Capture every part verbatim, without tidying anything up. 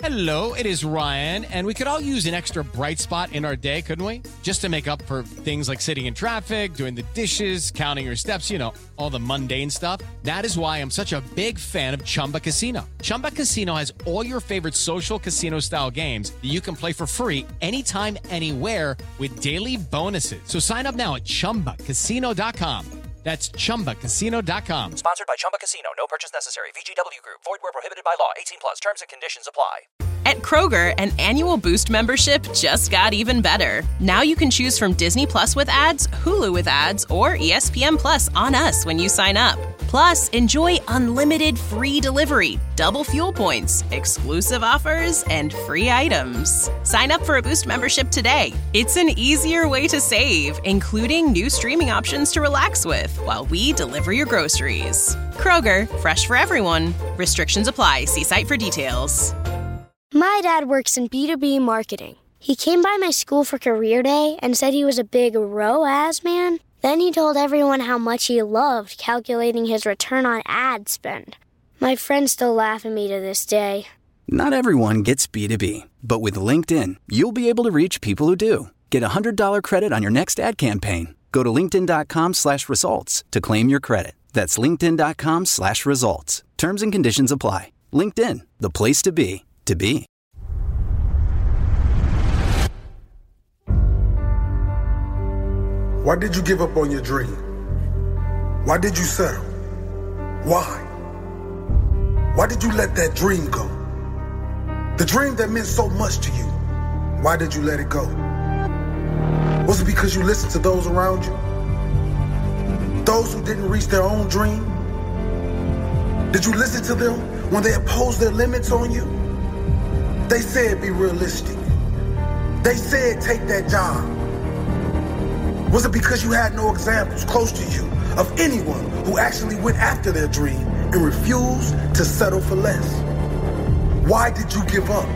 Hello, it is Ryan, and we could all use an extra bright spot in our day, couldn't we? Just to make up for things like sitting in traffic, doing the dishes, counting your steps, you know, all the mundane stuff. That is why I'm such a big fan of Chumba Casino. Chumba Casino has all your favorite social casino-style games that you can play for free anytime, anywhere with daily bonuses. So sign up now at chumba casino dot com. That's chumba casino dot com. Sponsored by Chumba Casino. No purchase necessary. V G W Group. Void where prohibited by law. eighteen plus. Terms and conditions apply. At Kroger, an annual Boost membership just got even better. Now you can choose from Disney Plus with ads, Hulu with ads, or E S P N Plus on us when you sign up. Plus, enjoy unlimited free delivery, double fuel points, exclusive offers, and free items. Sign up for a Boost membership today. It's an easier way to save, including new streaming options to relax with while we deliver your groceries. Kroger, fresh for everyone. Restrictions apply. See site for details. My dad works in B two B marketing. He came by my school for career day and said he was a big R O A S man. Then he told everyone how much he loved calculating his return on ad spend. My friends still laugh at me to this day. Not everyone gets B two B, but with LinkedIn, you'll be able to reach people who do. Get a one hundred dollars credit on your next ad campaign. Go to linkedin.com slash results to claim your credit. That's linkedin.com slash results. Terms and conditions apply. LinkedIn, the place to be, to be. Why did you give up on your dream? Why did you settle? Why? Why did you let that dream go? The dream that meant so much to you, why did you let it go? Was it because you listened to those around you? Those who didn't reach their own dream? Did you listen to them when they imposed their limits on you? They said be realistic. They said take that job. Was it because you had no examples close to you of anyone who actually went after their dream and refused to settle for less? Why did you give up?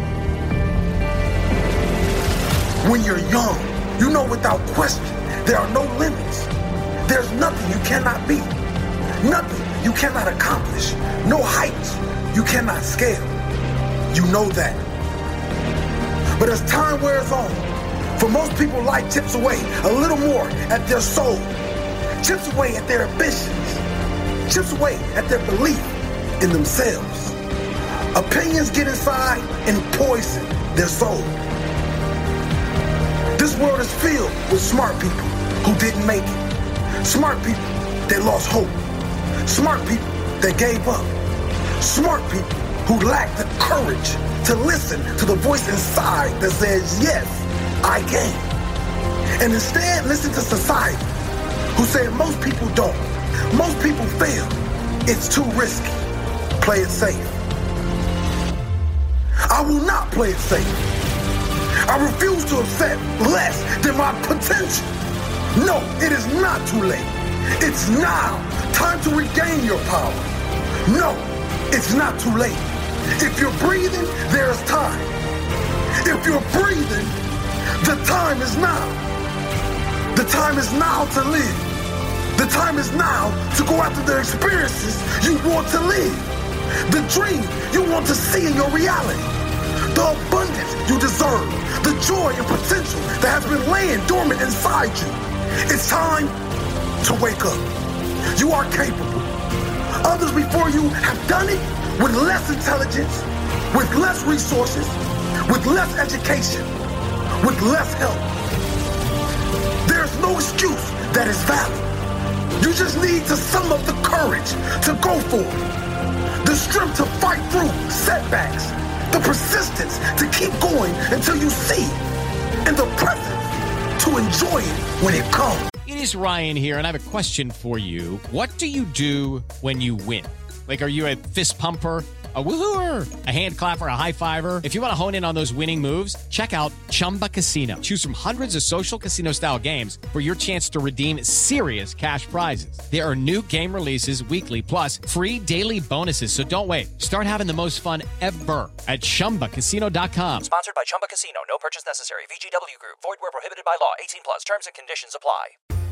When you're young, you know without question there are no limits. There's nothing you cannot be, nothing you cannot accomplish, no heights you cannot scale. You know that. But as time wears on, for most people, life chips away a little more at their soul, chips away at their ambitions, chips away at their belief in themselves. Opinions get inside and poison their soul. This world is filled with smart people who didn't make it, smart people that lost hope, smart people that gave up, smart people who lacked the courage to listen to the voice inside that says, yes, I can. And instead, listen to society, who said most people don't. Most people fail. It's too risky. Play it safe. I will not play it safe. I refuse to accept less than my potential. No, it is not too late. It's now. Time to regain your power. No, it's not too late. If you're breathing, there's time. If you're breathing, the time is now. The time is now to live. The time is now to go after the experiences you want to live. The dream you want to see in your reality. The abundance you deserve. The joy and potential that has been laying dormant inside you. It's time to wake up. You are capable. Others before you have done it with less intelligence, with less resources, with less education, with less help. There's no excuse that is valid. You just need to sum up the courage to go for it, the strength to fight through setbacks, the persistence to keep going until you see it, and the presence to enjoy it when it comes. It is Ryan here, and I have a question for you. What do you do when you win? Like, are you a fist pumper, a woohooer, a hand clapper, a high fiver? If you want to hone in on those winning moves, check out Chumba Casino. Choose from hundreds of social casino style games for your chance to redeem serious cash prizes. There are new game releases weekly, plus free daily bonuses. So don't wait. Start having the most fun ever at chumba casino dot com. Sponsored by Chumba Casino. No purchase necessary. V G W Group. Void where prohibited by law. eighteen plus. Terms and conditions apply.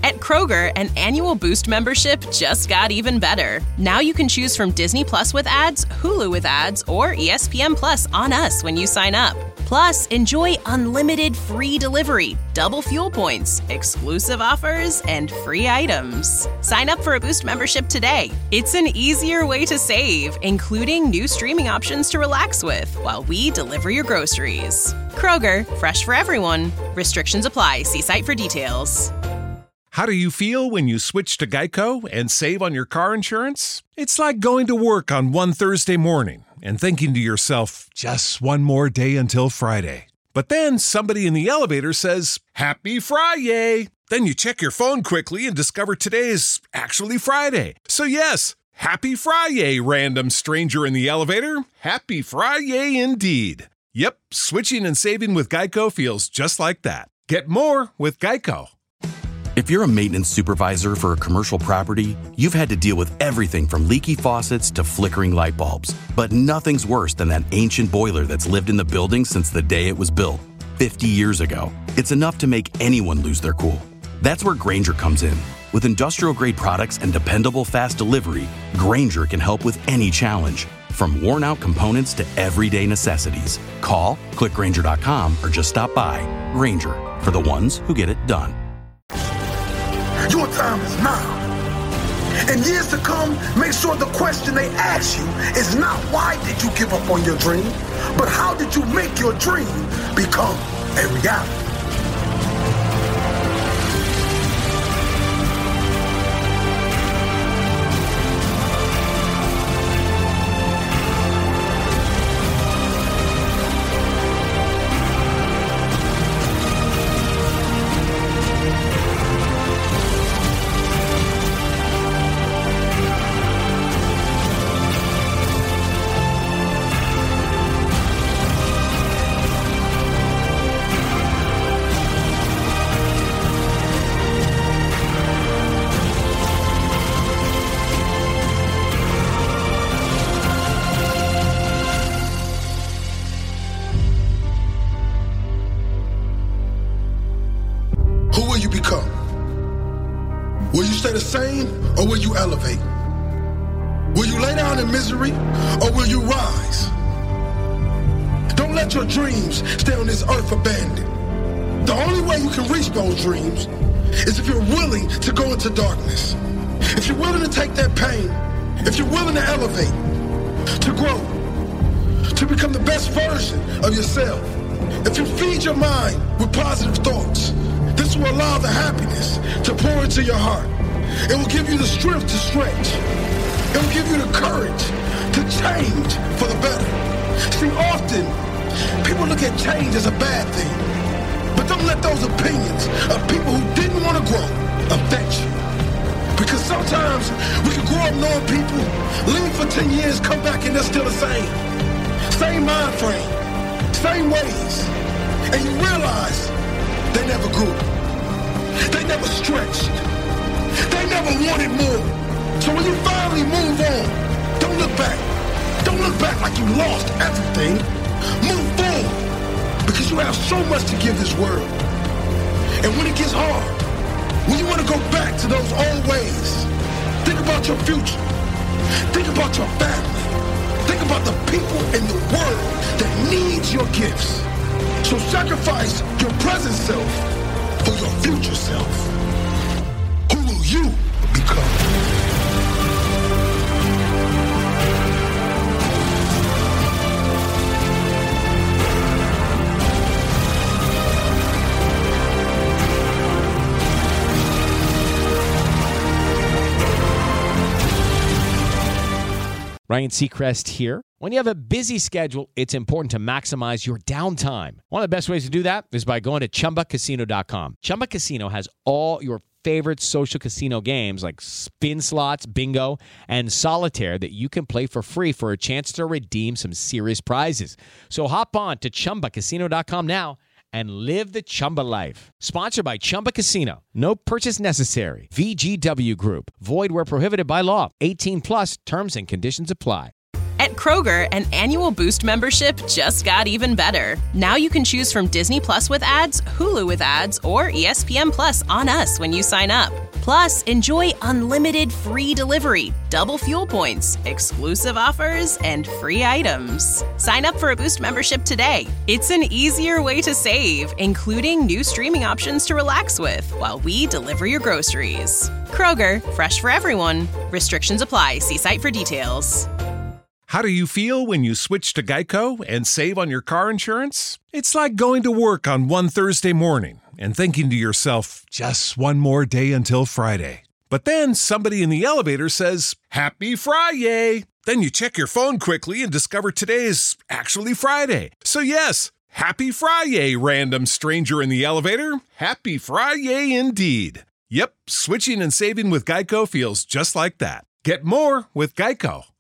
At Kroger, an annual Boost membership just got even better. Now you can choose from Disney Plus with ads, Hulu with ads, or E S P N Plus on us when you sign up. Plus, enjoy unlimited free delivery, double fuel points, exclusive offers, and free items. Sign up for a Boost membership today. It's an easier way to save, including new streaming options to relax with while we deliver your groceries. Kroger, fresh for everyone. Restrictions apply. See site for details. How do you feel when you switch to Geico and save on your car insurance? It's like going to work on one Thursday morning and thinking to yourself, just one more day until Friday. But then somebody in the elevator says, Happy Friday! Then you check your phone quickly and discover today's actually Friday. So yes, Happy Friday, random stranger in the elevator. Happy Friday indeed. Yep, switching and saving with Geico feels just like that. Get more with Geico. If you're a maintenance supervisor for a commercial property, you've had to deal with everything from leaky faucets to flickering light bulbs. But nothing's worse than that ancient boiler that's lived in the building since the day it was built, fifty years ago. It's enough to make anyone lose their cool. That's where Grainger comes in. With industrial-grade products and dependable fast delivery, Grainger can help with any challenge, from worn-out components to everyday necessities. Call, click Grainger dot com, or just stop by. Grainger, for the ones who get it done. Your time is now. In years to come, make sure the question they ask you is not why did you give up on your dream, but how did you make your dream become a reality? Or will you elevate? Will you lay down in misery or will you rise? Don't let your dreams stay on this earth abandoned. The only way you can reach those dreams is if you're willing to go into darkness. If you're willing to take that pain, if you're willing to elevate, to grow, to become the best version of yourself. If you feed your mind with positive thoughts, this will allow the happiness to pour into your heart. It will give you the strength to stretch. It will give you the courage to change for the better. See, often, people look at change as a bad thing. But don't let those opinions of people who didn't want to grow affect you. Because sometimes we can grow up knowing people, leave for ten years, come back and they're still the same. Same mind frame, same ways. And you realize they never grew. They never stretched. They never wanted more. So when you finally move on, don't look back. Don't look back like you lost everything. Move forward, because you have so much to give this world. And when it gets hard, when you want to go back to those old ways, think about your future. Think about your family. Think about the people in the world that needs your gifts. So sacrifice your present self for your future self. Who will you become? Ryan Seacrest here. When you have a busy schedule, it's important to maximize your downtime. One of the best ways to do that is by going to Chumba Casino dot com. Chumba Casino has all your favorite social casino games like spin slots, bingo, and solitaire that you can play for free for a chance to redeem some serious prizes. So hop on to Chumba Casino dot com now and live the Chumba life. Sponsored by Chumba Casino. No purchase necessary. V G W Group. Void where prohibited by law. eighteen plus terms and conditions apply. At Kroger, an annual Boost membership just got even better. Now you can choose from Disney Plus with ads, Hulu with ads, or E S P N Plus on us when you sign up. Plus, enjoy unlimited free delivery, double fuel points, exclusive offers, and free items. Sign up for a Boost membership today. It's an easier way to save, including new streaming options to relax with while we deliver your groceries. Kroger, fresh for everyone. Restrictions apply. See site for details. How do you feel when you switch to Geico and save on your car insurance? It's like going to work on one Thursday morning and thinking to yourself, just one more day until Friday. But then somebody in the elevator says, Happy Friday! Then you check your phone quickly and discover today is actually Friday. So yes, Happy Friday, random stranger in the elevator. Happy Friday indeed. Yep, switching and saving with Geico feels just like that. Get more with Geico.